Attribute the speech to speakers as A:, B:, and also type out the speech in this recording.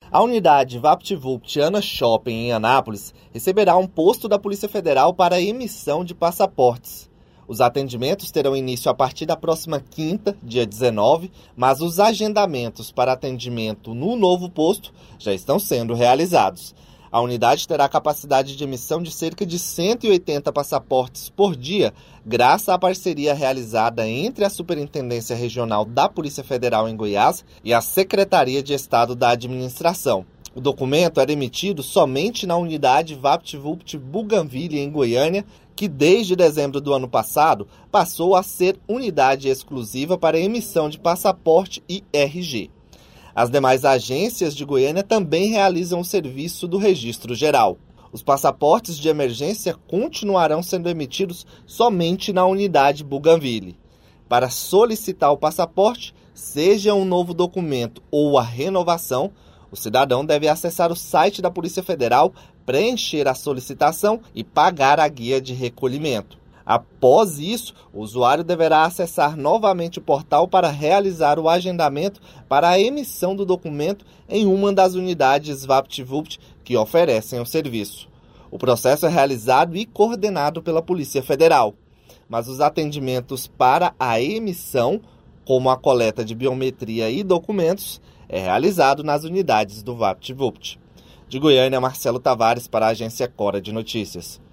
A: A unidade VaptVupt Ana Shopping, em Anápolis, receberá um posto da Polícia Federal para a emissão de passaportes. Os atendimentos terão início a partir da próxima quinta, dia 19, mas os agendamentos para atendimento no novo posto já estão sendo realizados. A unidade terá capacidade de emissão de cerca de 180 passaportes por dia, graças à parceria realizada entre a Superintendência Regional da Polícia Federal em Goiás e a Secretaria de Estado da Administração. O documento era emitido somente na unidade VaptVupt Bougainville, em Goiânia, que desde dezembro do ano passado passou a ser unidade exclusiva para emissão de passaporte e RG. As demais agências de Goiânia também realizam o serviço do registro geral. Os passaportes de emergência continuarão sendo emitidos somente na unidade Bougainville. Para solicitar o passaporte, seja um novo documento ou a renovação, o cidadão deve acessar o site da Polícia Federal, preencher a solicitação e pagar a guia de recolhimento. Após isso, o usuário deverá acessar novamente o portal para realizar o agendamento para a emissão do documento em uma das unidades VaptVupt que oferecem o serviço. O processo é realizado e coordenado pela Polícia Federal, mas os atendimentos para a emissão, como a coleta de biometria e documentos, é realizado nas unidades do VaptVupt. De Goiânia, Marcelo Tavares para a Agência Cora de Notícias.